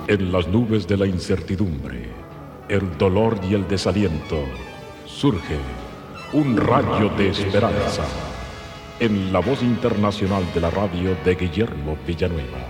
En las nubes de la incertidumbre, el dolor y el desaliento, surge un rayo de esperanza en la voz internacional de la radio de Guillermo Villanueva.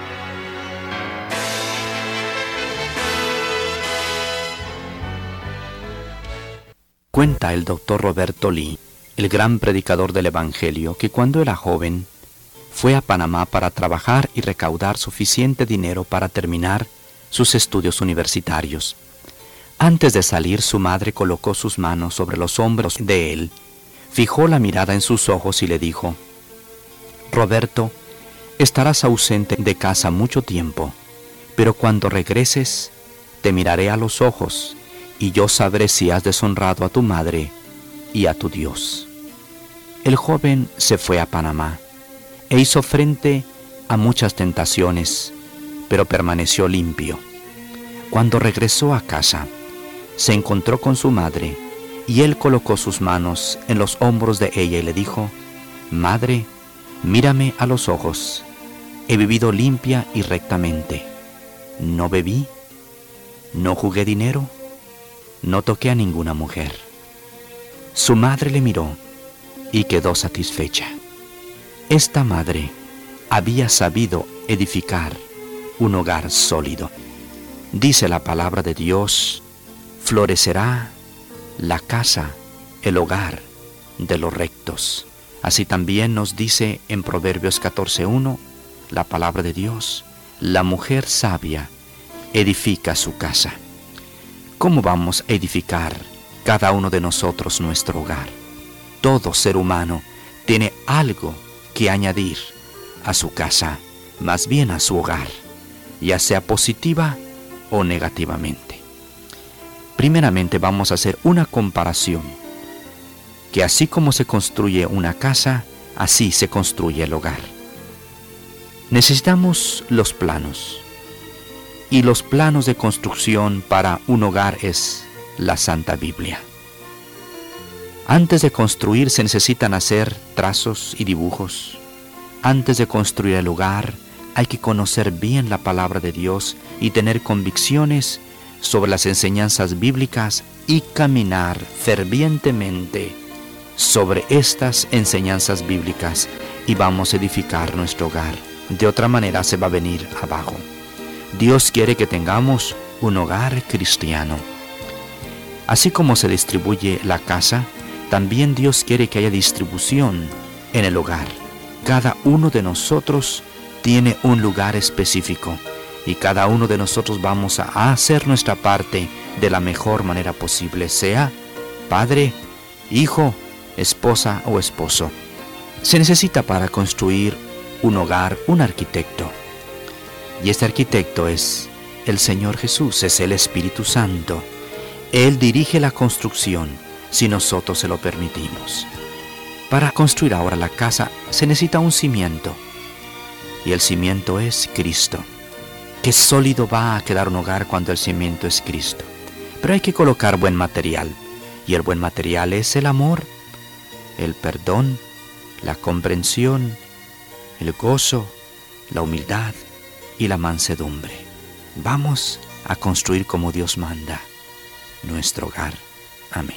Cuenta el doctor Roberto Lee, el gran predicador del Evangelio, que cuando era joven fue a Panamá para trabajar y recaudar suficiente dinero para terminar sus estudios universitarios. Antes de salir, su madre colocó sus manos sobre los hombros de él, fijó la mirada en sus ojos y le dijo: Roberto, estarás ausente de casa mucho tiempo, pero cuando regreses, te miraré a los ojos y yo sabré si has deshonrado a tu madre y a tu Dios. El joven se fue a Panamá e hizo frente a muchas tentaciones, pero permaneció limpio. Cuando regresó a casa, se encontró con su madre y él colocó sus manos en los hombros de ella y le dijo: Madre, mírame a los ojos. He vivido limpia y rectamente. No bebí, no jugué dinero, no toqué a ninguna mujer. Su madre le miró y quedó satisfecha. Esta madre había sabido edificar un hogar sólido. Dice la palabra de Dios: florecerá la casa, el hogar de los rectos. Así también nos dice en Proverbios 14:1 la palabra de Dios: la mujer sabia edifica su casa. ¿Cómo vamos a edificar cada uno de nosotros nuestro hogar? Todo ser humano tiene algo que añadir a su casa, más bien a su hogar, ya sea positiva o negativamente. Primeramente vamos a hacer una comparación, que así como se construye una casa, así se construye el hogar. Necesitamos los planos, y los planos de construcción para un hogar es la Santa Biblia. Antes de construir se necesitan hacer trazos y dibujos. Antes de construir el hogar hay que conocer bien la palabra de Dios y tener convicciones sobre las enseñanzas bíblicas y caminar fervientemente sobre estas enseñanzas bíblicas y vamos a edificar nuestro hogar. De otra manera se va a venir abajo. Dios quiere que tengamos un hogar cristiano. Así como se distribuye la casa, también Dios quiere que haya distribución en el hogar. Cada uno de nosotros tiene un lugar específico y cada uno de nosotros vamos a hacer nuestra parte de la mejor manera posible, sea padre, hijo, esposa o esposo. Se necesita para construir un hogar un arquitecto. Y este arquitecto es el Señor Jesús, es el Espíritu Santo. Él dirige la construcción si nosotros se lo permitimos. Para construir ahora la casa se necesita un cimiento. Y el cimiento es Cristo. Qué sólido va a quedar un hogar cuando el cimiento es Cristo. Pero hay que colocar buen material. Y el buen material es el amor, el perdón, la comprensión, el gozo, la humildad y la mansedumbre. Vamos a construir como Dios manda nuestro hogar. Amén.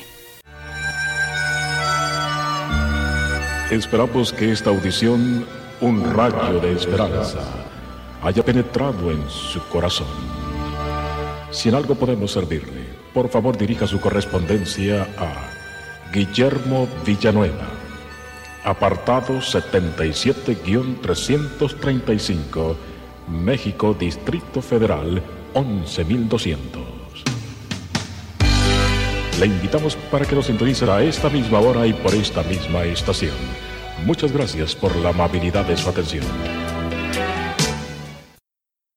Esperamos que esta audición, un rayo de esperanza, haya penetrado en su corazón. Si en algo podemos servirle, por favor dirija su correspondencia a Guillermo Villanueva, apartado 77-335, México, Distrito Federal, 11,200. Le invitamos para que nos sintonice a esta misma hora y por esta misma estación. Muchas gracias por la amabilidad de su atención.